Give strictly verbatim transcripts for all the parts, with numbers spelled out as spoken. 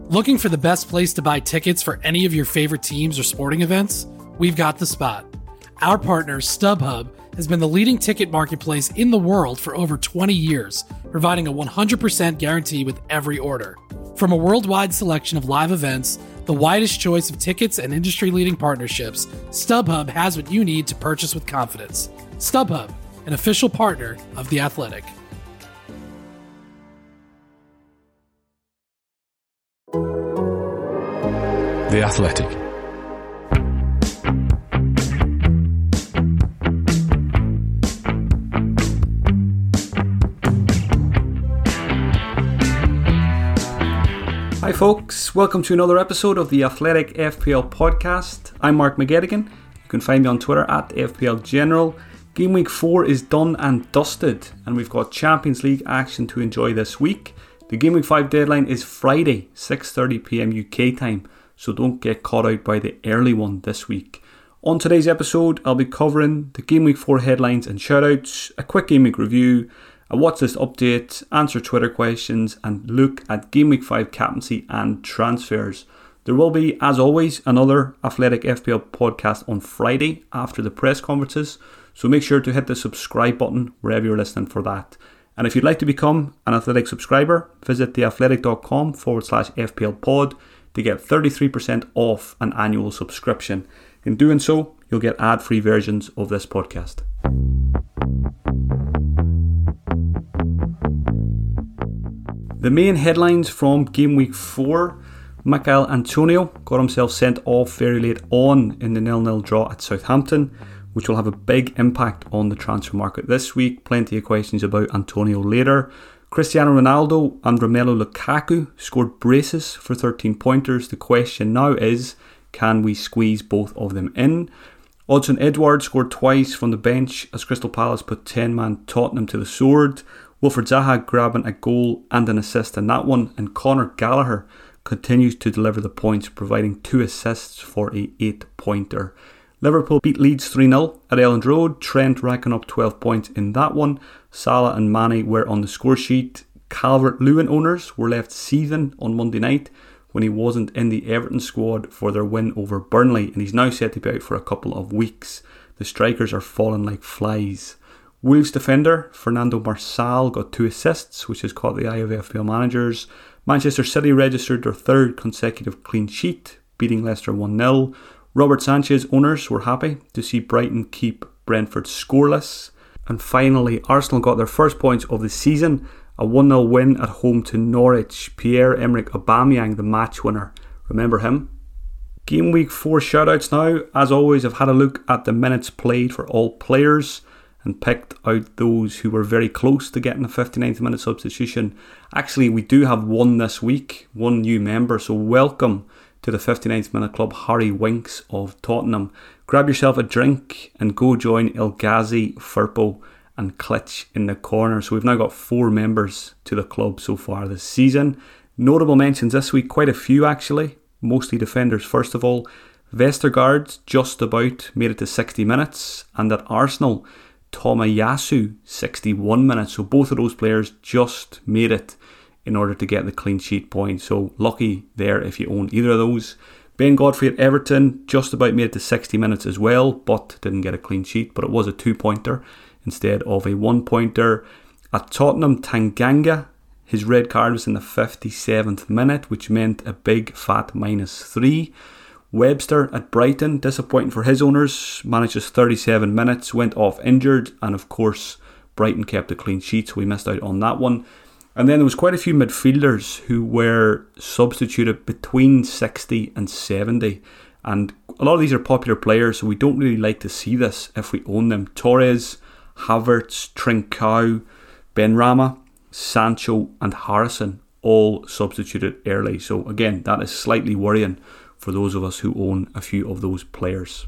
Looking for the best place to buy tickets for any of your favorite teams or sporting events? We've got the spot. Our partner, StubHub, has been the leading ticket marketplace in the world for over twenty years, providing a one hundred percent guarantee with every order. From a worldwide selection of live events, the widest choice of tickets and industry-leading partnerships, StubHub has what you need to purchase with confidence. StubHub, an official partner of The Athletic. The Athletic. Hi folks, welcome to another episode of the Athletic F P L podcast. I'm Mark McGettigan. You can find me on Twitter at F P L General. Game week four is done and dusted, and we've got Champions League action to enjoy this week. The game week five deadline is Friday, six thirty p.m. U K time, so don't get caught out by the early one this week. On today's episode, I'll be covering the game week four headlines and shoutouts, a quick game week review, a watch list update, answer Twitter questions, and look at game week five captaincy and transfers. There will be, as always, another Athletic F P L podcast on Friday after the press conferences, so make sure to hit the subscribe button wherever you're listening for that. And if you'd like to become an Athletic subscriber, visit theathletic.com forward slash FPL pod to get thirty-three percent off an annual subscription. In doing so, you'll get ad-free versions of this podcast. The main headlines from game week four: Michail Antonio got himself sent off very late on in the nil nil draw at Southampton, which will have a big impact on the transfer market this week. Plenty of questions about Antonio later. Cristiano Ronaldo and Romelu Lukaku scored braces for thirteen pointers. The question now is, can we squeeze both of them in? Odsonne Edouard scored twice from the bench as Crystal Palace put ten-man Tottenham to the sword. Wilfried Zaha grabbing a goal and an assist in that one, and Conor Gallagher continues to deliver the points, providing two assists for a eight-pointer. Liverpool beat Leeds three nil at Elland Road, Trent racking up twelve points in that one. Salah and Mane were on the score sheet. Calvert-Lewin owners were left seething on Monday night when he wasn't in the Everton squad for their win over Burnley, and he's now set to be out for a couple of weeks. The strikers are falling like flies. Wolves defender Fernando Marçal got two assists, which has caught the eye of F P L managers. Manchester City registered their third consecutive clean sheet, beating Leicester one nil. Robert Sanchez owners were happy to see Brighton keep Brentford scoreless. And finally, Arsenal got their first points of the season, a one nil win at home to Norwich. Pierre-Emerick Aubameyang, the match winner. Remember him? Game week four shoutouts now. As always, I've had a look at the minutes played for all players and picked out those who were very close to getting a fifty-ninth minute substitution. Actually, we do have one this week, one new member, so welcome to the fifty-ninth minute club, Harry Winks of Tottenham. Grab yourself a drink and go join El Ghazi, Firpo and Klitsch in the corner. So we've now got four members to the club so far this season. Notable mentions this week, quite a few actually, mostly defenders first of all. Vestergaard just about made it to sixty minutes, and at Arsenal, Tomiyasu sixty-one minutes. So both of those players just made it in order to get the clean sheet point. So lucky there if you own either of those. Ben Godfrey at Everton just about made it to sixty minutes as well, but didn't get a clean sheet. But it was a two-pointer instead of a one-pointer. At Tottenham, Tanganga, his red card was in the fifty-seventh minute, which meant a big fat minus three. Webster at Brighton, disappointing for his owners, manages thirty-seven minutes, went off injured, and of course Brighton kept a clean sheet, so we missed out on that one. And then there was quite a few midfielders who were substituted between sixty and seventy, and a lot of these are popular players, so we don't really like to see this if we own them. Torres, Havertz, Trincao, Benrahma, Sancho and Harrison all substituted early, so again that is slightly worrying for those of us who own a few of those players.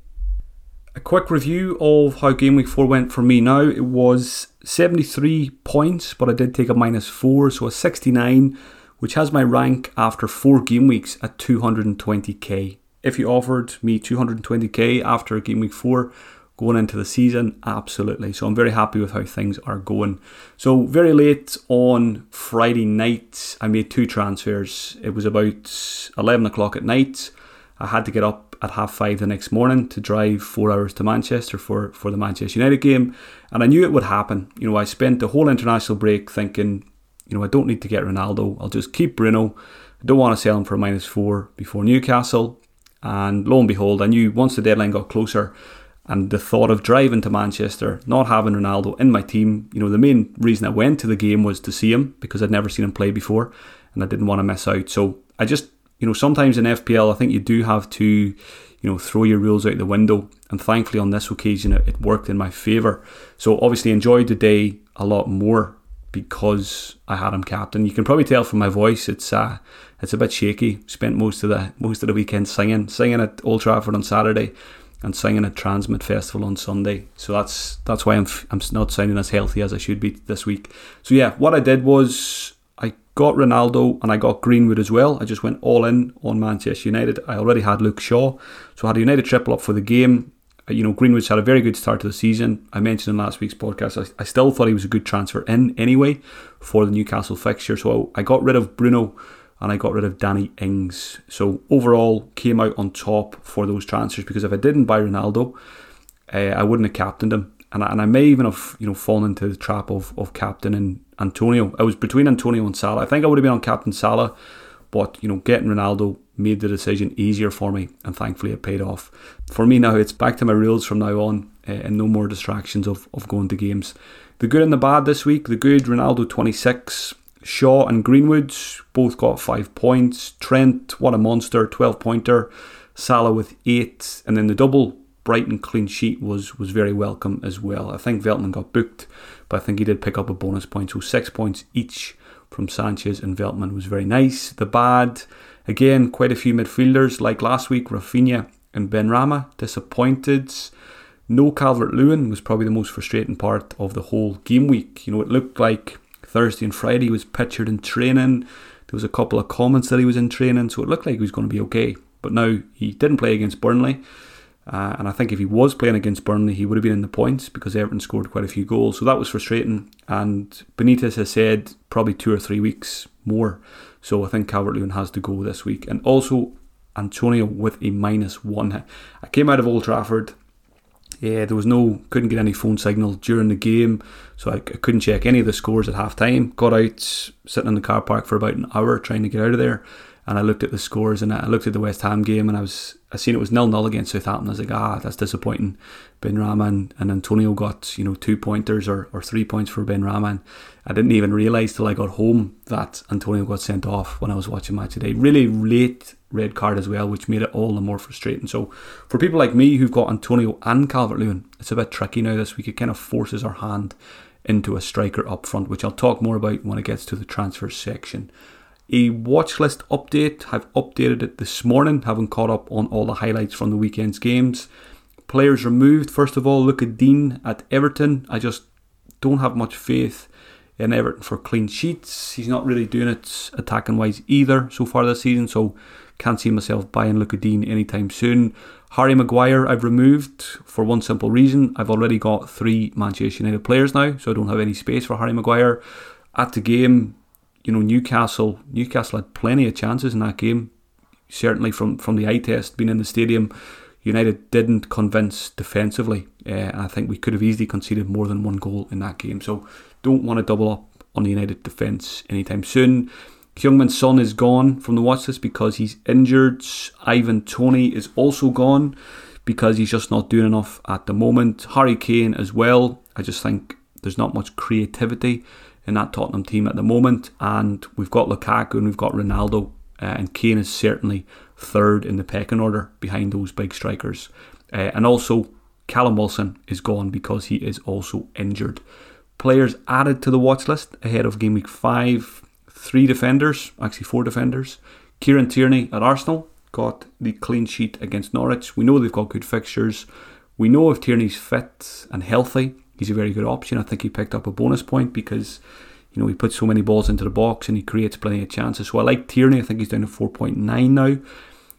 A quick review of how Game Week four went for me now. It was seventy-three points, but I did take a minus four, so a sixty-nine, which has my rank after four game weeks at two hundred twenty k. If you offered me two hundred twenty k after Game Week four, going into the season? Absolutely. So I'm very happy with how things are going. So very late on Friday night, I made two transfers. It was about eleven o'clock at night. I had to get up at half five the next morning to drive four hours to Manchester for, for the Manchester United game. And I knew it would happen. You know, I spent the whole international break thinking, you know, I don't need to get Ronaldo. I'll just keep Bruno. I don't want to sell him for minus four before Newcastle. And lo and behold, I knew once the deadline got closer and the thought of driving to Manchester, not having Ronaldo in my team, you know, the main reason I went to the game was to see him because I'd never seen him play before and I didn't want to miss out. So I just, you know, sometimes in F P L, I think you do have to, you know, throw your rules out the window. And thankfully on this occasion, it, it worked in my favour. So obviously enjoyed the day a lot more because I had him captain. You can probably tell from my voice, it's uh, it's a bit shaky. Spent most of the most of the weekend singing, singing at Old Trafford on Saturday, and singing at Transmit Festival on Sunday. So that's that's why I'm I'm not sounding as healthy as I should be this week. So yeah, what I did was I got Ronaldo and I got Greenwood as well. I just went all in on Manchester United. I already had Luke Shaw, so I had a United triple up for the game. You know, Greenwood's had a very good start to the season. I mentioned in last week's podcast, I, I still thought he was a good transfer in anyway for the Newcastle fixture. So I got rid of Bruno and I got rid of Danny Ings. So overall, came out on top for those transfers because if I didn't buy Ronaldo, uh, I wouldn't have captained him. And I, and I may even have, you know, fallen into the trap of, of captaining Antonio. I was between Antonio and Salah. I think I would have been on Captain Salah, but, you know, getting Ronaldo made the decision easier for me, and thankfully it paid off. For me now, it's back to my rules from now on, uh, and no more distractions of, of going to games. The good and the bad this week. The good, Ronaldo twenty-six, Shaw and Greenwood both got five points. Trent, what a monster, twelve pointer. Salah with eight, and then the double Brighton clean sheet was was very welcome as well. I think Veltman got booked, but I think he did pick up a bonus point, so six points each from Sanchez and Veltman was very nice. The bad, again, quite a few midfielders like last week. Rafinha and Benrahma disappointed. No Calvert-Lewin was probably the most frustrating part of the whole game week. You know, it looked like Thursday and Friday he was pictured in training. There was a couple of comments that he was in training, so it looked like he was going to be okay. But now he didn't play against Burnley. Uh, and I think if he was playing against Burnley, he would have been in the points because Everton scored quite a few goals. So that was frustrating. And Benitez has said probably two or three weeks more. So I think Calvert-Lewin has to go this week. And also Antonio with a minus one. I came out of Old Trafford. Yeah, there was no, couldn't get any phone signal during the game. So I, I couldn't check any of the scores at half time. Got out, sitting in the car park for about an hour trying to get out of there. And I looked at the scores and I looked at the West Ham game and I was I seen it was nil nil against Southampton. I was like, ah, that's disappointing. Benrahma and, and Antonio got, you know, two pointers or, or three points for Benrahma. And I didn't even realise till I got home that Antonio got sent off when I was watching Match Today. Really late red card as well, which made it all the more frustrating. So for people like me who've got Antonio and Calvert-Lewin, it's a bit tricky now this week. It kind of forces our hand into a striker up front, which I'll talk more about when it gets to the transfer section. A watch list update. I've updated it this morning, having caught up on all the highlights from the weekend's games. Players removed. First of all, Luka Dean at Everton. I just don't have much faith in Everton for clean sheets. He's not really doing it attacking wise either so far this season, so can't see myself buying Luka Dean anytime soon. Harry Maguire I've removed for one simple reason. I've already got three Manchester United players now, so I don't have any space for Harry Maguire. At the game, you know, Newcastle Newcastle had plenty of chances in that game. Certainly from, from the eye test, being in the stadium, United didn't convince defensively. Uh, and I think we could have easily conceded more than one goal in that game. So don't want to double up on the United defence anytime soon. Heung-min Son is gone from the watch list because he's injured. Ivan Toney is also gone because he's just not doing enough at the moment. Harry Kane as well. I just think there's not much creativity in that Tottenham team at the moment, and we've got Lukaku and we've got Ronaldo, uh, and Kane is certainly third in the pecking order behind those big strikers. Uh, and also Callum Wilson is gone because he is also injured. Players added to the watch list ahead of game week five. Three defenders, actually four defenders. Kieran Tierney at Arsenal got the clean sheet against Norwich. We know they've got good fixtures. We know if Tierney's fit and healthy, he's a very good option. I think he picked up a bonus point because, you know, he puts so many balls into the box and he creates plenty of chances. So I like Tierney. I think he's down to four point nine now.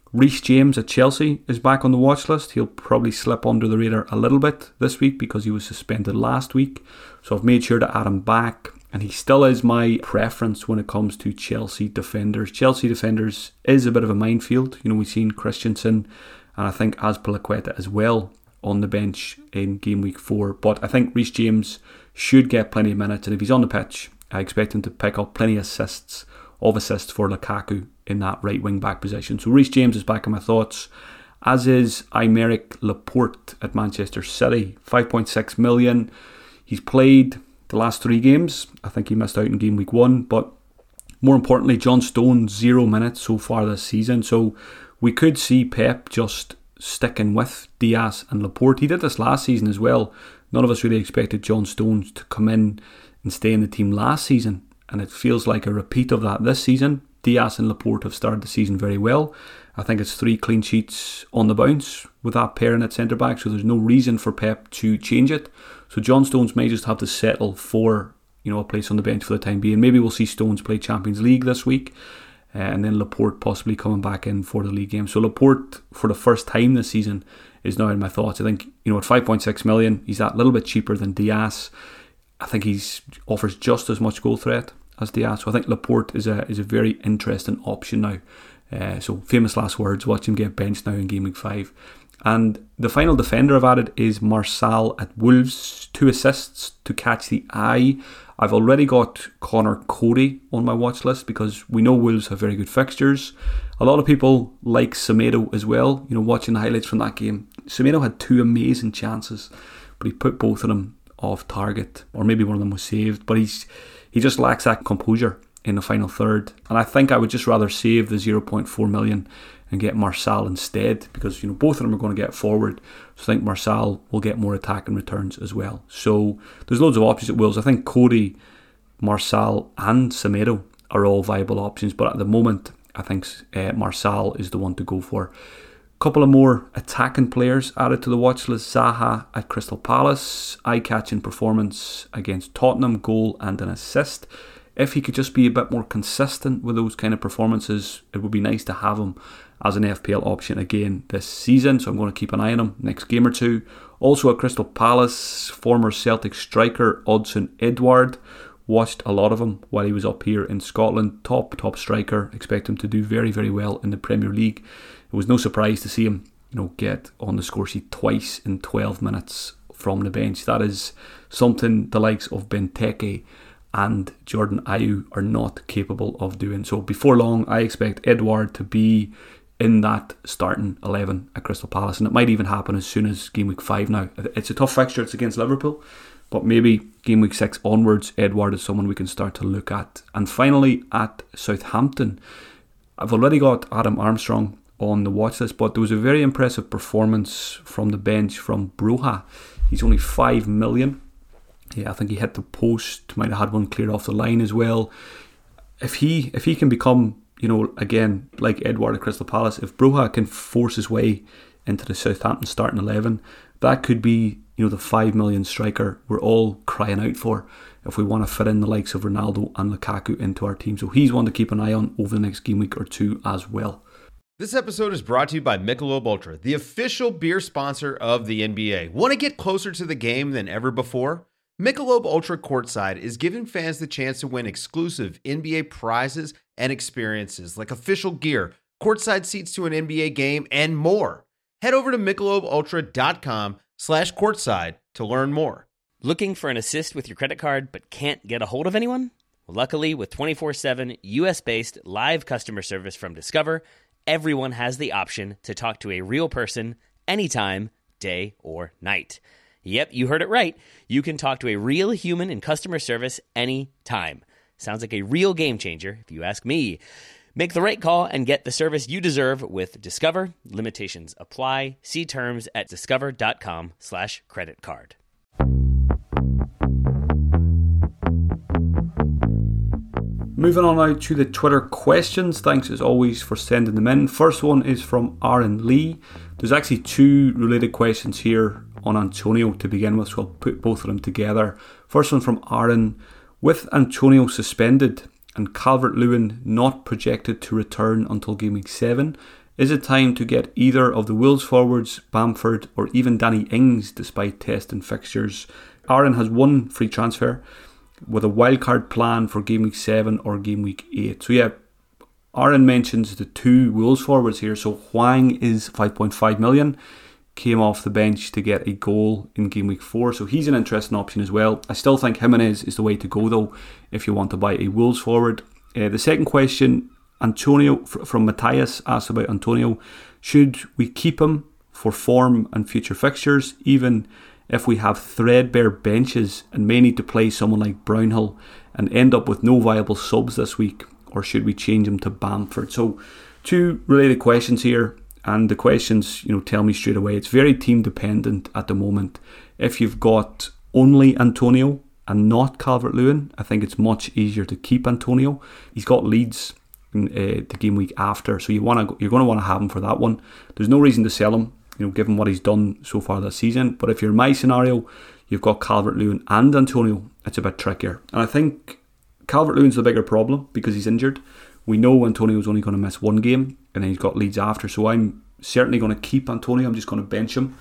Reece James at Chelsea is back on the watch list. He'll probably slip under the radar a little bit this week because he was suspended last week. So I've made sure to add him back. And he still is my preference when it comes to Chelsea defenders. Chelsea defenders is a bit of a minefield. You know, we've seen Christensen and I think Azpilicueta as well on the bench in game week four. But I think Reece James should get plenty of minutes. And if he's on the pitch, I expect him to pick up plenty of assists, of assists for Lukaku in that right wing back position. So Reece James is back in my thoughts, as is Aymeric Laporte at Manchester City. five point six million. He's played the last three games. I think he missed out in game week one, but more importantly, John Stones, zero minutes so far this season. So we could see Pep just sticking with Diaz and Laporte. He did this last season as well. None of us really expected John Stones to come in and stay in the team last season, and it feels like a repeat of that this season. Diaz and Laporte have started the season very well. I think it's three clean sheets on the bounce with that pairing at centre back, so there's no reason for Pep to change it. So John Stones may just have to settle for, you know, a place on the bench for the time being. Maybe we'll see Stones play Champions League this week, uh, and then Laporte possibly coming back in for the league game. So Laporte, for the first time this season, is now in my thoughts. I think, you know, at five point six million, he's that little bit cheaper than Diaz. I think he's offers just as much goal threat as Diaz. So I think Laporte is a is a very interesting option now. Uh, so famous last words, watch him get benched now in game week five. And the final defender I've added is Marçal at Wolves. Two assists to catch the eye. I've already got Connor Cody on my watch list because we know Wolves have very good fixtures. A lot of people like Semedo as well. You know, watching the highlights from that game, Semedo had two amazing chances, but he put both of them off target, or maybe one of them was saved. But he's he just lacks that composure in the final third, and I think I would just rather save the zero point four million and get Marçal instead, because, you know, both of them are going to get forward. So I think Marçal will get more attacking returns as well. So there's loads of options at Wolves. I think Cody, Marçal and Semedo are all viable options, but at the moment I think uh, Marçal is the one to go for. Couple of more attacking players added to the watch list. Zaha at Crystal Palace, eye-catching performance against Tottenham, goal and an assist. If he could just be a bit more consistent with those kind of performances, it would be nice to have him as an F P L option again this season. So I'm going to keep an eye on him next game or two. Also at Crystal Palace, former Celtic striker Odsonne Edouard. Watched a lot of him while he was up here in Scotland. Top, top striker. Expect him to do very, very well in the Premier League. It was no surprise to see him, you know, get on the score sheet twice in twelve minutes from the bench. That is something the likes of Benteke and Jordan Ayew are not capable of doing. So before long, I expect Edouard to be in that starting eleven at Crystal Palace, and it might even happen as soon as game week five now. It's a tough fixture, it's against Liverpool, but maybe game week six onwards, Edouard is someone we can start to look at. And finally, at Southampton, I've already got Adam Armstrong on the watch list, but there was a very impressive performance from the bench from Broja. He's only five million. Yeah, I think he hit the post, might have had one cleared off the line as well. If he if he can become, you know, again, like Edouard at Crystal Palace, if Broja can force his way into the Southampton starting eleven, that could be, you know, the five million striker we're all crying out for if we want to fit in the likes of Ronaldo and Lukaku into our team. So he's one to keep an eye on over the next game week or two as well. This episode is brought to you by Michelob Ultra, the official beer sponsor of the N B A. Want to get closer to the game than ever before? Michelob Ultra Courtside is giving fans the chance to win exclusive N B A prizes and experiences like official gear, courtside seats to an N B A game, and more. Head over to michelobultra.com slash courtside to learn more. Looking for an assist with your credit card but can't get a hold of anyone? Well, luckily, with twenty-four seven U S-based live customer service from Discover, everyone has the option to talk to a real person anytime, day or night. Yep, you heard it right. You can talk to a real human in customer service anytime. Sounds like a real game changer, if you ask me. Make the right call and get the service you deserve with Discover. Limitations apply. See terms at discover.com slash credit card. Moving on now to the Twitter questions. Thanks as always for sending them in. First one is from Aaron Lee. There's actually two related questions here on Antonio to begin with, so I'll put both of them together. First one from Aaron. With Antonio suspended and Calvert-Lewin not projected to return until game week seven, Is it time to get either of the Wolves forwards, Bamford, or even Danny Ings despite testing fixtures? Aaron has one free transfer with a wildcard plan for game week seven or game week eight. So yeah, Aaron mentions the two Wolves forwards here. So Hwang is five point five million, came off the bench to get a goal in game week four. So he's an interesting option as well. I still think Jimenez is the way to go though if you want to buy a Wolves forward. Uh, the second question, Antonio from Matthias asked about Antonio. Should we keep him for form and future fixtures, even if we have threadbare benches and may need to play someone like Brownhill and end up with no viable subs this week? Or should we change him to Bamford? So two related questions here, and the questions, you know, tell me straight away it's very team dependent at the moment. If you've got only Antonio and not Calvert-Lewin, I think it's much easier to keep Antonio. He's got Leeds in uh, the game week after, so you want to you're going to want to have him for that one. There's no reason to sell him, you know, given what he's done so far this season. But if you're in my scenario, you've got Calvert-Lewin and Antonio, it's a bit trickier. And I think Calvert-Lewin's the bigger problem because he's injured. We know Antonio's only going to miss one game and then he's got Leeds after, so I'm certainly going to keep Antonio. I'm just going to bench him,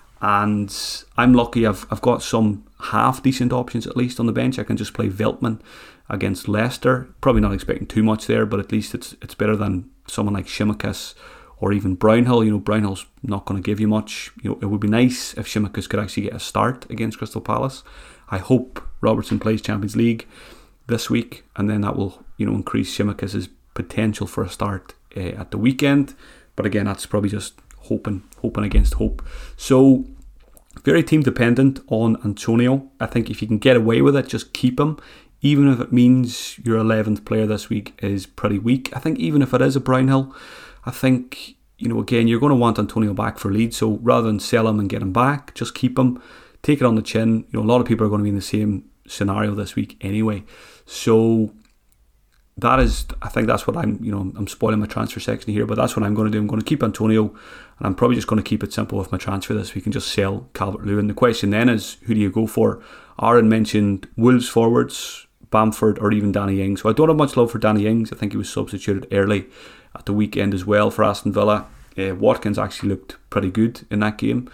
and I'm lucky I've I've got some half decent options at least on the bench. I can just play Veltman against Leicester. Probably not expecting too much there, but at least it's it's better than someone like Tsimikas or even Brownhill. You know, Brownhill's not going to give you much. You know, it would be nice if Tsimikas could actually get a start against Crystal Palace. I hope Robertson plays Champions League this week, and then that will, you know, increase Tsimikas' potential for a start uh, at the weekend. But again, that's probably just hoping, hoping against hope. So very team dependent on Antonio. I think if you can get away with it, just keep him, even if it means your eleventh player this week is pretty weak. I think even if it is a Brownhill, I think, you know, again, you're going to want Antonio back for Leeds. So rather than sell him and get him back, just keep him, take it on the chin. You know, a lot of people are going to be in the same scenario this week anyway. So that is, I think that's what I'm, you know, I'm spoiling my transfer section here, but that's what I'm going to do. I'm going to keep Antonio, and I'm probably just going to keep it simple with my transfer this week and just sell Calvert-Lewin. The question then is, who do you go for? Aaron mentioned Wolves forwards, Bamford, or even Danny Ings. So I don't have much love for Danny Ings. I think he was substituted early at the weekend as well for Aston Villa. Uh, Watkins actually looked pretty good in that game.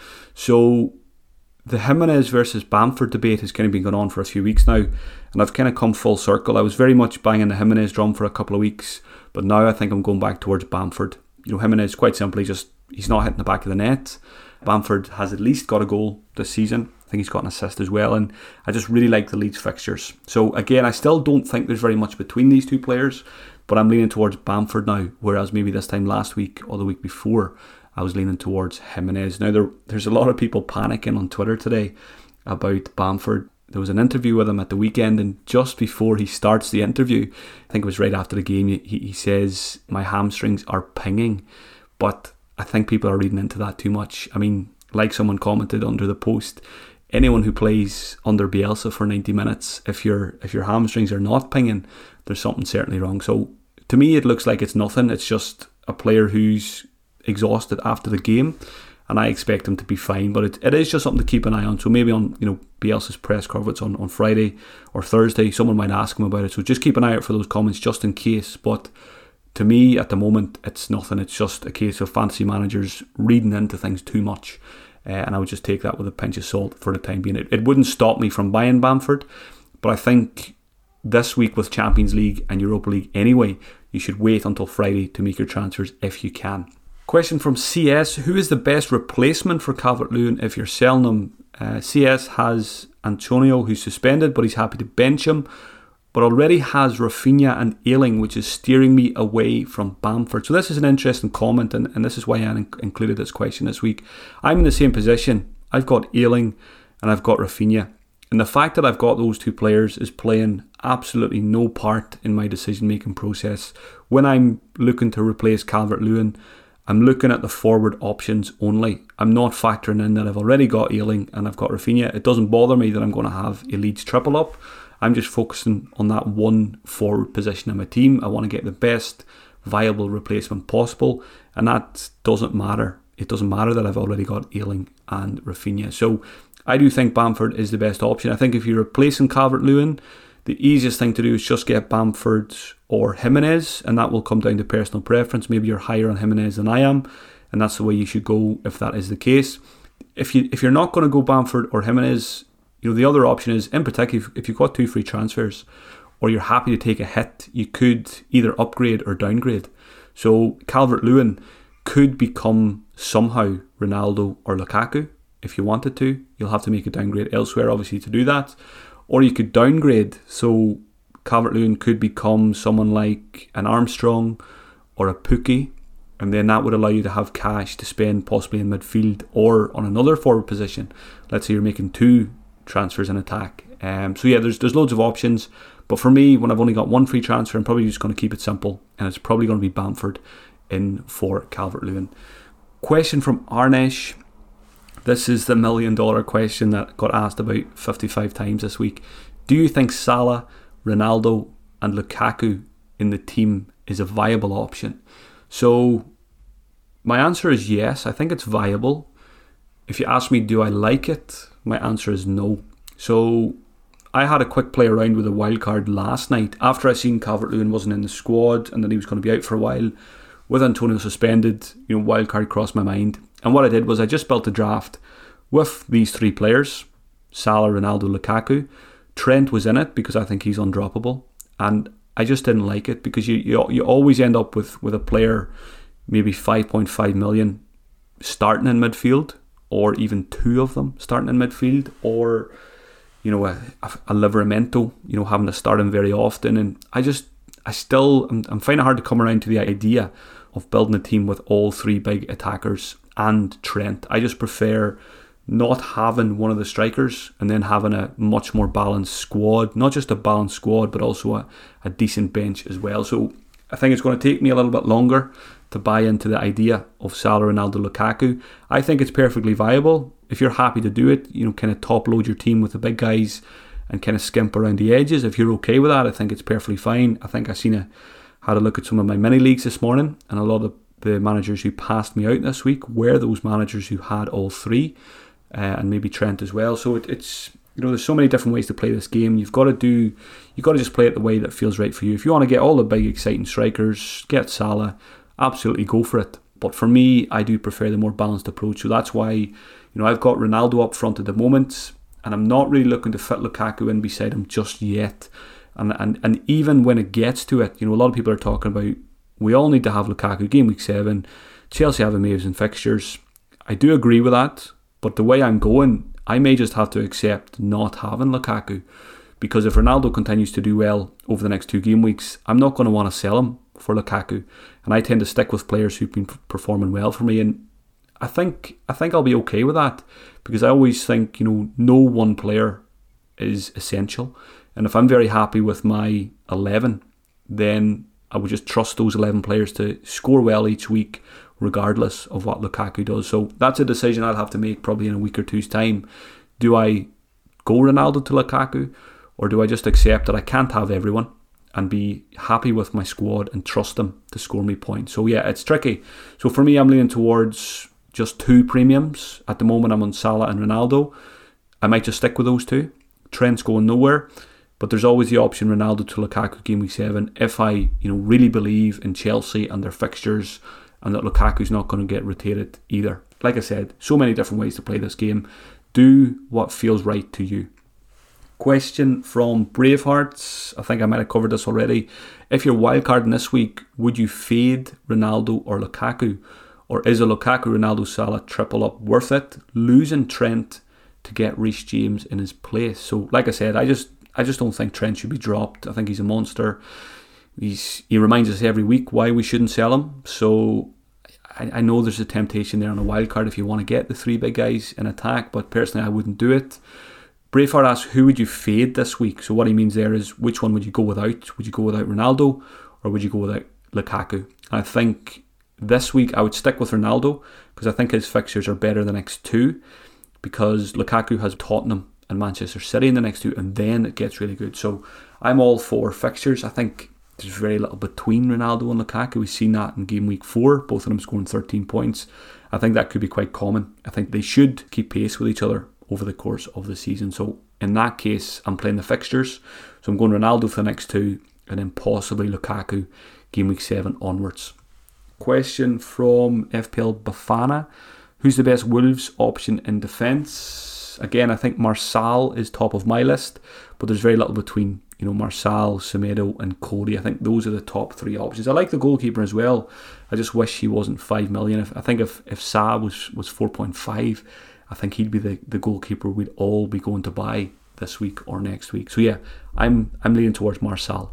So the Jimenez versus Bamford debate has kind of been going on for a few weeks now, and I've kind of come full circle. I was very much banging the Jimenez drum for a couple of weeks, but now I think I'm going back towards Bamford. You know, Jimenez, quite simply, just he's not hitting the back of the net. Bamford has at least got a goal this season. I think he's got an assist as well, and I just really like the Leeds fixtures. So again, I still don't think there's very much between these two players, but I'm leaning towards Bamford now, whereas maybe this time last week or the week before I was leaning towards Jimenez. Now, there, there's a lot of people panicking on Twitter today about Bamford. There was an interview with him at the weekend, and just before he starts the interview, I think it was right after the game, he, he says, my hamstrings are pinging. But I think people are reading into that too much. I mean, like someone commented under the post, anyone who plays under Bielsa for ninety minutes, if your if your hamstrings are not pinging, there's something certainly wrong. So to me, it looks like it's nothing. It's just a player who's exhausted after the game, and I expect him to be fine, but it, it is just something to keep an eye on. So maybe on, you know, Bielsa's press conference on, on Friday or Thursday, someone might ask him about it, so just keep an eye out for those comments just in case. But to me, at the moment, it's nothing. It's just a case of fantasy managers reading into things too much, uh, and I would just take that with a pinch of salt for the time being. It, it wouldn't stop me from buying Bamford, but I think this week with Champions League and Europa League anyway, you should wait until Friday to make your transfers if you can. Question from C S, who is the best replacement for Calvert-Lewin if you're selling him? Uh, C S has Antonio, who's suspended, but he's happy to bench him, but already has Rafinha and Ayling, which is steering me away from Bamford. So this is an interesting comment, and, and this is why I in- included this question this week. I'm in the same position. I've got Ayling and I've got Rafinha, and the fact that I've got those two players is playing absolutely no part in my decision-making process. When I'm looking to replace Calvert-Lewin, I'm looking at the forward options only. I'm not factoring in that I've already got Ayling and I've got Rafinha. It doesn't bother me that I'm going to have a Leeds triple up. I'm just focusing on that one forward position in my team. I want to get the best viable replacement possible, and that doesn't matter. It doesn't matter that I've already got Ayling and Rafinha. So I do think Bamford is the best option. I think if you're replacing Calvert-Lewin, the easiest thing to do is just get Bamford or Jimenez, and that will come down to personal preference. Maybe you're higher on Jimenez than I am, and that's the way you should go if that is the case. If you if you're not going to go Bamford or Jimenez, you know the other option is, in particular, if, if you've got two free transfers, or you're happy to take a hit, you could either upgrade or downgrade. So Calvert-Lewin could become somehow Ronaldo or Lukaku if you wanted to. You'll have to make a downgrade elsewhere, obviously, to do that. Or you could downgrade, so Calvert-Lewin could become someone like an Armstrong or a Pukki, and then that would allow you to have cash to spend possibly in midfield or on another forward position. Let's say you're making two transfers in attack. Um, so yeah, there's there's loads of options. But for me, when I've only got one free transfer, I'm probably just going to keep it simple, and it's probably going to be Bamford in for Calvert-Lewin. Question from Arnesh. This is the million dollar question that got asked about fifty-five times this week. Do you think Salah, Ronaldo and Lukaku in the team is a viable option? So my answer is yes. I think it's viable. If you ask me, do I like it? My answer is no. So I had a quick play around with a wildcard last night after I seen Calvert-Lewin wasn't in the squad and that he was going to be out for a while. With Antonio suspended, you know, wildcard crossed my mind. And what I did was I just built a draft with these three players, Salah, Ronaldo, Lukaku. Trent was in it because I think he's undroppable. And I just didn't like it because you you, you always end up with, with a player, maybe five point five million, starting in midfield, or even two of them starting in midfield, or, you know, a, a Livramento, you know, having to start him very often. And I just, I still, I'm, I'm finding it hard to come around to the idea of building a team with all three big attackers and Trent. I just prefer not having one of the strikers and then having a much more balanced squad, not just a balanced squad, but also a, a decent bench as well. So I think it's going to take me a little bit longer to buy into the idea of Salah, Ronaldo, Lukaku. I think it's perfectly viable. If you're happy to do it, you know, kind of top load your team with the big guys and kind of skimp around the edges. If you're okay with that, I think it's perfectly fine. I think I seen a had a look at some of my mini leagues this morning, and a lot of the managers who passed me out this week were those managers who had all three, uh, and maybe Trent as well. So it, it's, you know, there's so many different ways to play this game. You've got to do, you've got to just play it the way that feels right for you. If you want to get all the big exciting strikers, get Salah, absolutely go for it. But for me, I do prefer the more balanced approach. So that's why, you know, I've got Ronaldo up front at the moment, and I'm not really looking to fit Lukaku in beside him just yet. And, and and even when it gets to it, you know, a lot of people are talking about, we all need to have Lukaku game week seven. Chelsea have amazing fixtures. I do agree with that, but the way I'm going, I may just have to accept not having Lukaku, because if Ronaldo continues to do well over the next two game weeks, I'm not going to want to sell him for Lukaku, and I tend to stick with players who've been performing well for me, and I think I think I'll be okay with that, because I always think, you know, no one player is essential. And if I'm very happy with my eleven, then I would just trust those eleven players to score well each week, regardless of what Lukaku does. So that's a decision I'll have to make probably in a week or two's time. Do I go Ronaldo to Lukaku, or do I just accept that I can't have everyone and be happy with my squad and trust them to score me points? So yeah, it's tricky. So for me, I'm leaning towards just two premiums. At the moment, I'm on Salah and Ronaldo. I might just stick with those two. Trent's going nowhere. But there's always the option Ronaldo to Lukaku game week seven if I, you know, really believe in Chelsea and their fixtures, and that Lukaku's not going to get rotated either. Like I said, so many different ways to play this game. Do what feels right to you. Question from Bravehearts. I think I might have covered this already. If you're wildcarding this week, would you fade Ronaldo or Lukaku? Or is a Lukaku, Ronaldo, Salah triple up worth it? Losing Trent to get Reece James in his place. So like I said, I just I just don't think Trent should be dropped. I think he's a monster. He's he reminds us every week why we shouldn't sell him. So I, I know there's a temptation there on a wild card if you want to get the three big guys in attack, but personally I wouldn't do it. Braveheart asks, who would you fade this week? So what he means there is, which one would you go without? Would you go without Ronaldo, or would you go without Lukaku? And I think this week I would stick with Ronaldo, because I think his fixtures are better the next two, because Lukaku has Tottenham and Manchester City in the next two, and then it gets really good. So I'm all for fixtures. I think there's very little between Ronaldo and Lukaku. We've seen that in game week four, both of them scoring thirteen points. I think that could be quite common. I think they should keep pace with each other over the course of the season. So in that case, I'm playing the fixtures. So I'm going Ronaldo for the next two, and then possibly Lukaku game week seven onwards. Question from F P L Bafana. Who's the best Wolves option in defence? Again, I think Marçal is top of my list, but there's very little between, you know, Marçal, Semedo and Cody. I think those are the top three options. I like the goalkeeper as well. I just wish he wasn't five million. If, I think if, if Sa was, was four point five, I think he'd be the, the goalkeeper we'd all be going to buy this week or next week. So yeah, I'm I'm leaning towards Marçal.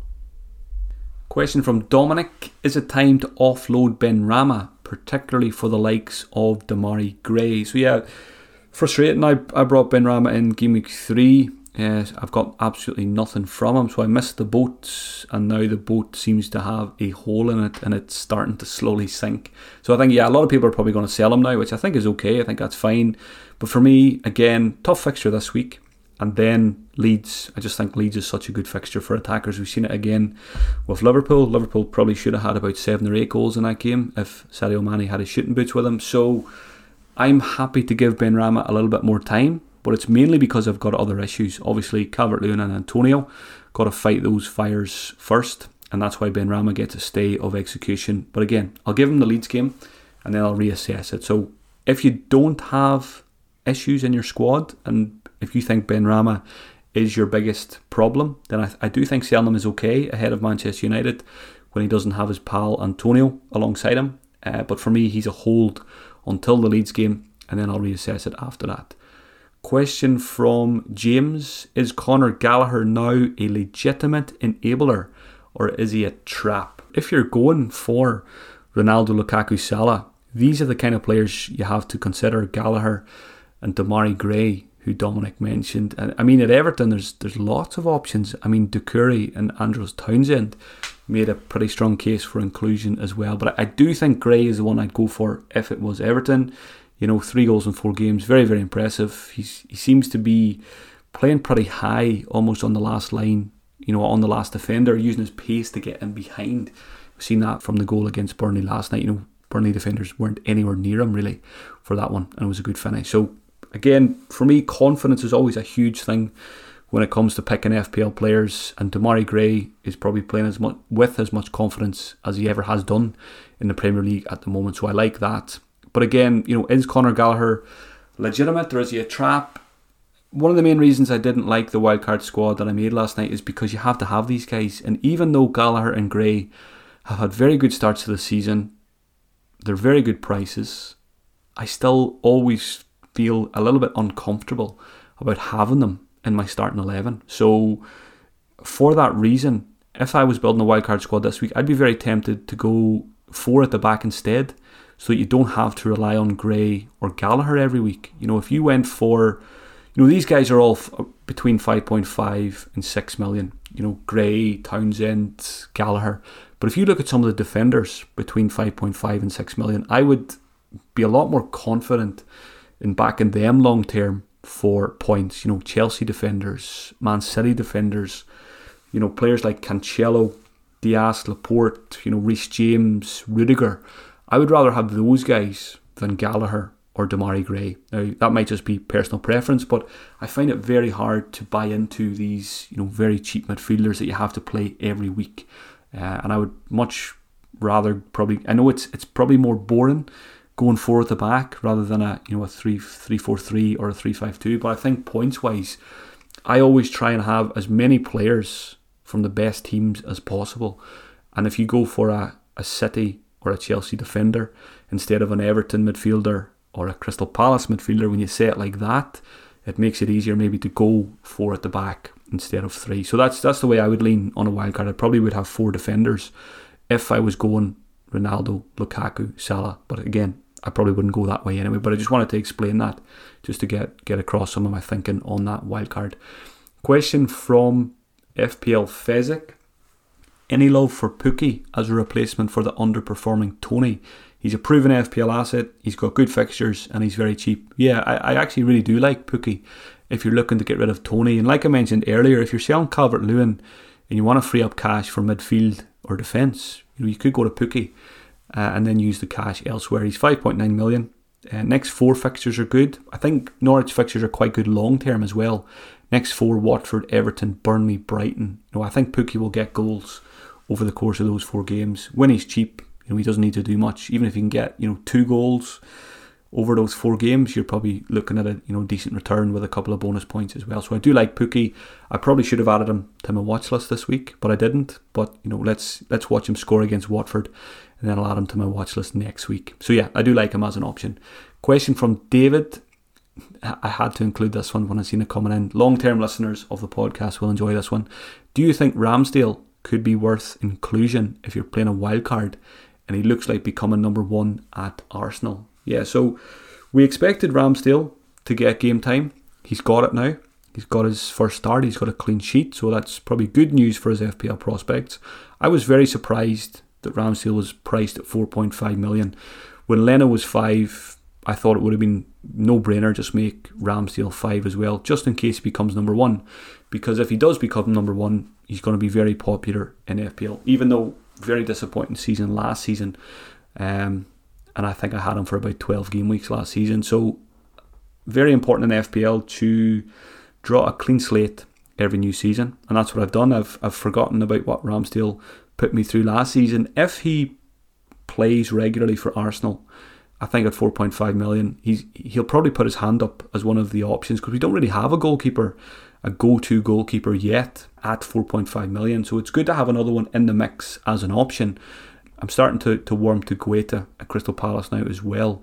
Question from Dominic. Is it time to offload Benrahma, particularly for the likes of Demarai Gray? So yeah, frustrating. I, I brought Benrahma in game week three. Uh, I've got absolutely nothing from him, so I missed the boat, and now the boat seems to have a hole in it and it's starting to slowly sink. So I think, yeah, a lot of people are probably going to sell him now, which I think is okay. I think that's fine. But for me, again, tough fixture this week. And then Leeds. I just think Leeds is such a good fixture for attackers. We've seen it again with Liverpool. Liverpool probably should have had about seven or eight goals in that game if Sadio Mane had his shooting boots with him. So I'm happy to give Benrahma a little bit more time, but it's mainly because I've got other issues. Obviously, Calvert-Lewin and Antonio, got to fight those fires first, and that's why Benrahma gets a stay of execution. But again, I'll give him the Leeds game, and then I'll reassess it. So if you don't have issues in your squad, and if you think Benrahma is your biggest problem, then I, I do think selling him is okay ahead of Manchester United when he doesn't have his pal Antonio alongside him. Uh, but for me, he's a hold until the Leeds game, and then I'll reassess it after that. Question from James. Is Conor Gallagher now a legitimate enabler, or is he a trap? If you're going for Ronaldo, Lukaku, Salah, these are the kind of players you have to consider. Gallagher and Demarai Gray, who Dominic mentioned. I mean, at Everton, there's there's lots of options. I mean, Doucouré and Andros Townsend made a pretty strong case for inclusion as well. But I do think Gray is the one I'd go for if it was Everton. You know, three goals in four games, very, very impressive. He's he seems to be playing pretty high, almost on the last line, you know, on the last defender, using his pace to get in behind. We've seen that from the goal against Burnley last night. You know, Burnley defenders weren't anywhere near him, really, for that one, and it was a good finish. So, again, for me, confidence is always a huge thing when it comes to picking F P L players, and Demarai Gray is probably playing as much with as much confidence as he ever has done in the Premier League at the moment, so I like that. But again, you know, is Conor Gallagher legitimate, or is he a trap? One of the main reasons I didn't like the wildcard squad that I made last night is because you have to have these guys, and even though Gallagher and Gray have had very good starts to the season, they're very good prices, I still always feel a little bit uncomfortable about having them in my starting eleven. So for that reason, if I was building a wildcard squad this week, I'd be very tempted to go four at the back instead, so that you don't have to rely on Gray or Gallagher every week. You know, if you went for, you know, these guys are all f- between five point five and six million. You know, Gray, Townsend, Gallagher. But if you look at some of the defenders between five point five and six million, I would be a lot more confident in backing them long term for points. You know, Chelsea defenders, Man City defenders, you know, players like Cancelo, Diaz, Laporte, you know, Reece James, Rudiger. I would rather have those guys than Gallagher or Demarai Gray. Now, that might just be personal preference, but I find it very hard to buy into these, you know, very cheap midfielders that you have to play every week. Uh, and I would much rather probably, I know it's it's probably more boring going four at the back rather than a, you know, a three three four three or a three five two, but I think points wise, I always try and have as many players from the best teams as possible. And if you go for a, a City or a Chelsea defender instead of an Everton midfielder or a Crystal Palace midfielder, when you say it like that, it makes it easier maybe to go four at the back instead of three. So that's that's the way I would lean on a wildcard. I probably would have four defenders if I was going Ronaldo, Lukaku, Salah. But again, I probably wouldn't go that way anyway. But I just wanted to explain that just to get, get across some of my thinking on that wildcard. Question from F P L Fezzik. Any love for Pukki as a replacement for the underperforming Tony? He's a proven F P L asset, he's got good fixtures, and he's very cheap. Yeah, I, I actually really do like Pukki if you're looking to get rid of Tony. And like I mentioned earlier, if you're selling Calvert-Lewin and you want to free up cash for midfield or defence, you know, you could go to Pukki uh, and then use the cash elsewhere. He's five point nine million. Uh, next four fixtures are good. I think Norwich fixtures are quite good long term as well. Next four: Watford, Everton, Burnley, Brighton. You know, I think Pukki will get goals over the course of those four games. When he's cheap, you know, he doesn't need to do much. Even if he can get, you know, two goals over those four games, you're probably looking at a, you know, decent return with a couple of bonus points as well. So I do like Pukki. I probably should have added him to my watch list this week, but I didn't. But you know, let's let's watch him score against Watford, and then I'll add him to my watch list next week. So yeah, I do like him as an option. Question from David. I had to include this one when I seen it coming in. Long-term listeners of the podcast will enjoy this one. Do you think Ramsdale could be worth inclusion if you're playing a wild card and he looks like becoming number one at Arsenal? Yeah, so we expected Ramsdale to get game time. He's got it now. He's got his first start. He's got a clean sheet, so that's probably good news for his F P L prospects. I was very surprised that Ramsdale was priced at four point five million. When Leno was five, I thought it would have been no-brainer, just make Ramsdale five as well, just in case he becomes number one. Because if he does become number one, he's going to be very popular in F P L, even though very disappointing season last season. Um, and I think I had him for about twelve game weeks last season. So very important in F P L to draw a clean slate every new season. And that's what I've done. I've, I've forgotten about what Ramsdale put me through last season. If he plays regularly for Arsenal, I think at four point five million, he's, he'll probably put his hand up as one of the options, because we don't really have a goalkeeper, a go-to goalkeeper yet at four point five million. So it's good to have another one in the mix as an option. I'm starting to, to warm to Guaita at Crystal Palace now as well.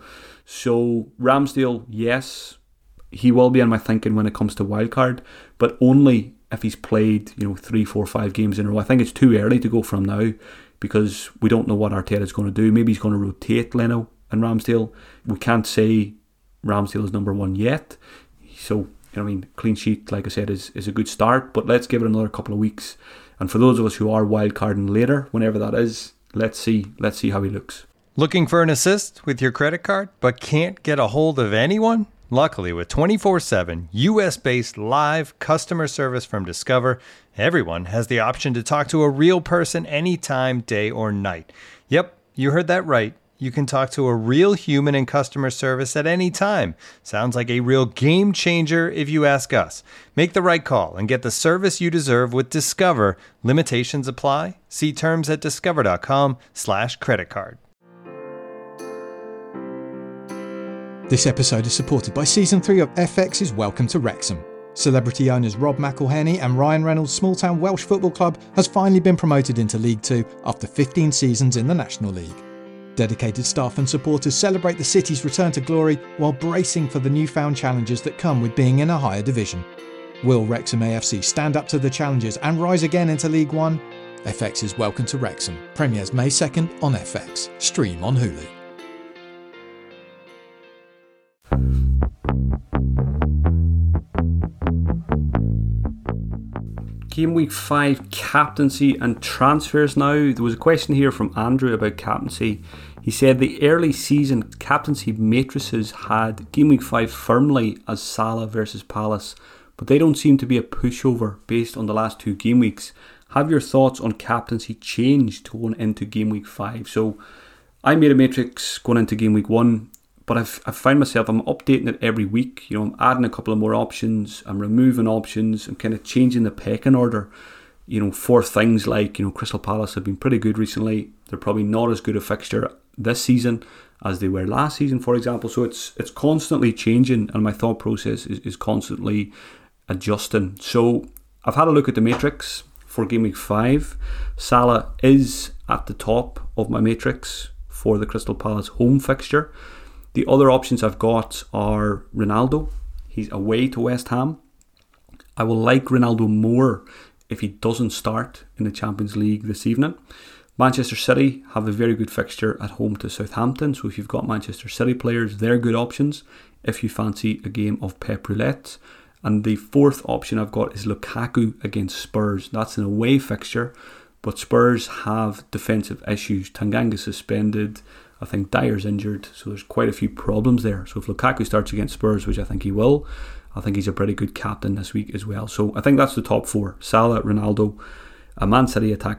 So Ramsdale, yes, he will be in my thinking when it comes to wildcard, but only if he's played, you know, three, four, five games in a row. I think it's too early to go from now because we don't know what Arteta's going to do. Maybe he's going to rotate Leno and Ramsdale. We can't say Ramsdale is number one yet. So, you know, I mean, clean sheet, like I said, is, is a good start, but let's give it another couple of weeks. And for those of us who are wildcarding later, whenever that is, let's see, let's see how he looks. Looking for an assist with your credit card, but can't get a hold of anyone? Luckily, with twenty-four seven U S-based live customer service from Discover, everyone has the option to talk to a real person anytime, day or night. Yep, you heard that right. You can talk to a real human in customer service at any time. Sounds like a real game changer if you ask us. Make the right call and get the service you deserve with Discover. Limitations apply. See terms at discover.com slash credit card. This episode is supported by Season three of F X's Welcome to Wrexham. Celebrity owners Rob McElhenney and Ryan Reynolds' small-town Welsh football club has finally been promoted into League Two after fifteen seasons in the National League. Dedicated staff and supporters celebrate the city's return to glory while bracing for the newfound challenges that come with being in a higher division. Will Wrexham A F C stand up to the challenges and rise again into League One? F X's Welcome to Wrexham premieres May second on F X. Stream on Hulu. Game week five captaincy and transfers now. There was a question here from Andrew about captaincy. He said the early season captaincy matrices had game week five firmly as Salah versus Palace, but they don't seem to be a pushover based on the last two game weeks. Have your thoughts on captaincy changed going into game week five? So I made a matrix going into game week one, but I've, I've found myself, I'm updating it every week. You know, I'm adding a couple of more options, I'm removing options, I'm kind of changing the pecking order, you know, for things like, you know, Crystal Palace have been pretty good recently. They're probably not as good a fixture this season as they were last season, for example. So it's it's constantly changing, and my thought process is, is constantly adjusting. So I've had a look at the matrix for game week five. Salah is at the top of my matrix for the Crystal Palace home fixture. The other options I've got are Ronaldo. He's away to West Ham. I will like Ronaldo more if he doesn't start in the Champions League this evening. Manchester City have a very good fixture at home to Southampton. So if you've got Manchester City players, they're good options if you fancy a game of Pep Roulette. And the fourth option I've got is Lukaku against Spurs. That's an away fixture, but Spurs have defensive issues. Tanganga suspended. I think Dyer's injured, so there's quite a few problems there. So if Lukaku starts against Spurs, which I think he will, I think he's a pretty good captain this week as well. So I think that's the top four: Salah, Ronaldo, a Man City attacker,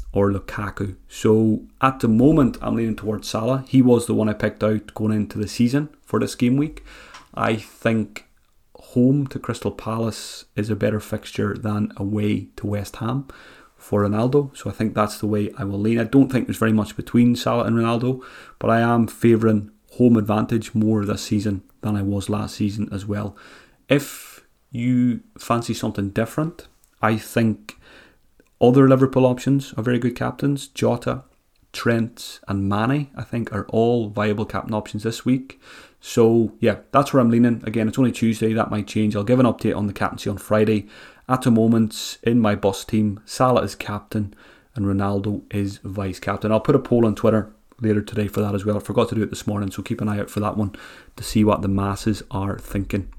or Lukaku. So at the moment, I'm leaning towards Salah. He was the one I picked out going into the season for this game week. I think home to Crystal Palace is a better fixture than away to West Ham for Ronaldo. So I think that's the way I will lean. I don't think there's very much between Salah and Ronaldo, but I am favouring home advantage more this season than I was last season as well. If you fancy something different, I think other Liverpool options are very good captains. Jota, Trent and Mane, I think, are all viable captain options this week. So yeah, that's where I'm leaning. Again, it's only Tuesday, that might change. I'll give an update on the captaincy on Friday. At the moment, in my bus team, Salah is captain and Ronaldo is vice captain. I'll put a poll on Twitter later today for that as well. I forgot to do it this morning, so keep an eye out for that one to see what the masses are thinking.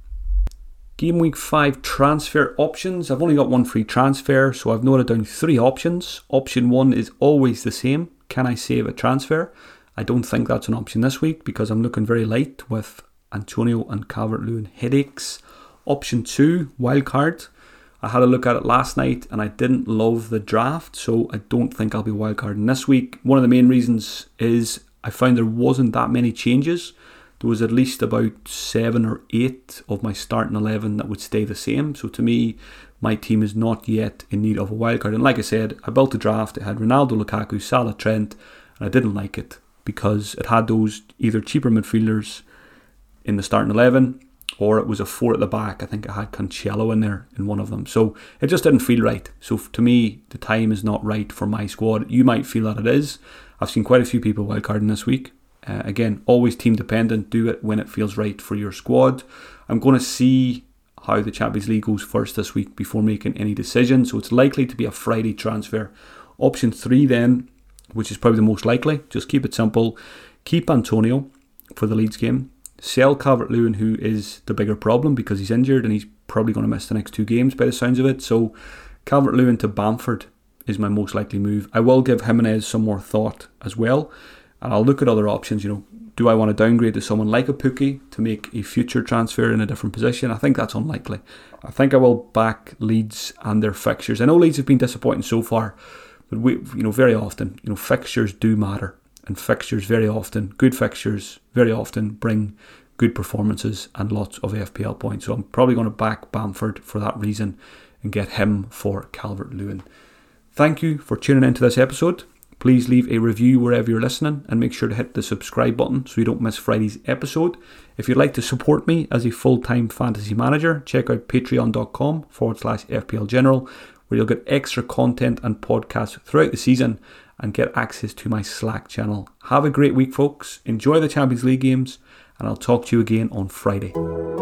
Game week five transfer options. I've only got one free transfer, so I've noted down three options. Option one is always the same. Can I save a transfer? I don't think that's an option this week because I'm looking very light with Antonio and Calvert-Lewin headaches. Option two, wildcard. I had a look at it last night and I didn't love the draft, so I don't think I'll be wildcarding this week. One of the main reasons is I found there wasn't that many changes. There was at least about seven or eight of my starting eleven that would stay the same. So to me, my team is not yet in need of a wildcard. And like I said, I built a draft. It had Ronaldo, Lukaku, Salah, Trent, and I didn't like it because it had those either cheaper midfielders in the starting eleven, or it was a four at the back. I think I had Cancelo in there in one of them. So it just didn't feel right. So to me, the time is not right for my squad. You might feel that it is. I've seen quite a few people wildcarding this week. Uh, again, always team dependent. Do it when it feels right for your squad. I'm going to see how the Champions League goes first this week before making any decision. So it's likely to be a Friday transfer. Option three then, which is probably the most likely. Just keep it simple. Keep Antonio for the Leeds game. Sell Calvert-Lewin, who is the bigger problem because he's injured and he's probably going to miss the next two games by the sounds of it. So Calvert-Lewin to Bamford is my most likely move. I will give Jimenez some more thought as well. And I'll look at other options. You know, do I want to downgrade to someone like a Pukki to make a future transfer in a different position? I think that's unlikely. I think I will back Leeds and their fixtures. I know Leeds have been disappointing so far, but we, you know, very often, you know, fixtures do matter, and fixtures very often, good fixtures very often bring good performances and lots of F P L points. So I'm probably going to back Bamford for that reason and get him for Calvert-Lewin. Thank you for tuning into this episode. Please leave a review wherever you're listening and make sure to hit the subscribe button so you don't miss Friday's episode. If you'd like to support me as a full-time fantasy manager, check out patreon.com forward slash FPL General, where you'll get extra content and podcasts throughout the season and get access to my Slack channel. Have a great week, folks. Enjoy the Champions League games, and I'll talk to you again on Friday.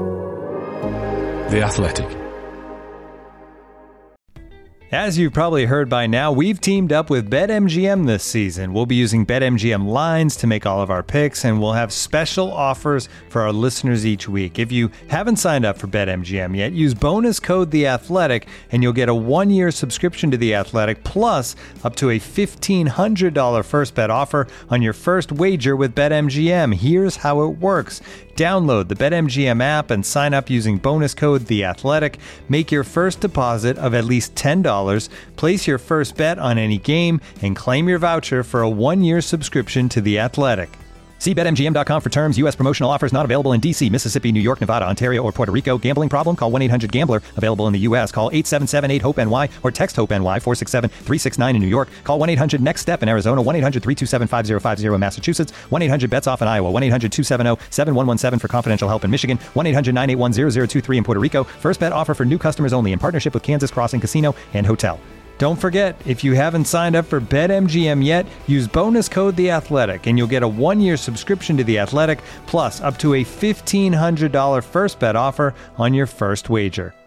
The Athletic. As you've probably heard by now, we've teamed up with BetMGM this season. We'll be using BetMGM lines to make all of our picks, and we'll have special offers for our listeners each week. If you haven't signed up for BetMGM yet, use bonus code The Athletic, and you'll get a one-year subscription to The Athletic, plus up to a fifteen hundred dollars first bet offer on your first wager with BetMGM. Here's how it works. Download the BetMGM app and sign up using bonus code The Athletic. Make your first deposit of at least ten dollars, place your first bet on any game, and claim your voucher for a one-year subscription to The Athletic. See Bet M G M dot com for terms. U S promotional offers not available in D C, Mississippi, New York, Nevada, Ontario, or Puerto Rico. Gambling problem? Call one eight hundred gambler. Available in the U S. Call eight seven seven eight hope N Y or text HOPE-NY four six seven three six nine in New York. Call one eight hundred next step in Arizona. one eight hundred three two seven five zero five zero in Massachusetts. one eight hundred bets off in Iowa. one eight hundred two seven zero seven one one seven for confidential help in Michigan. one eight hundred nine eight one zero zero two three in Puerto Rico. First bet offer for new customers only in partnership with Kansas Crossing Casino and Hotel. Don't forget, if you haven't signed up for BetMGM yet, use bonus code The Athletic, and you'll get a one-year subscription to The Athletic, plus up to a fifteen hundred dollars first bet offer on your first wager.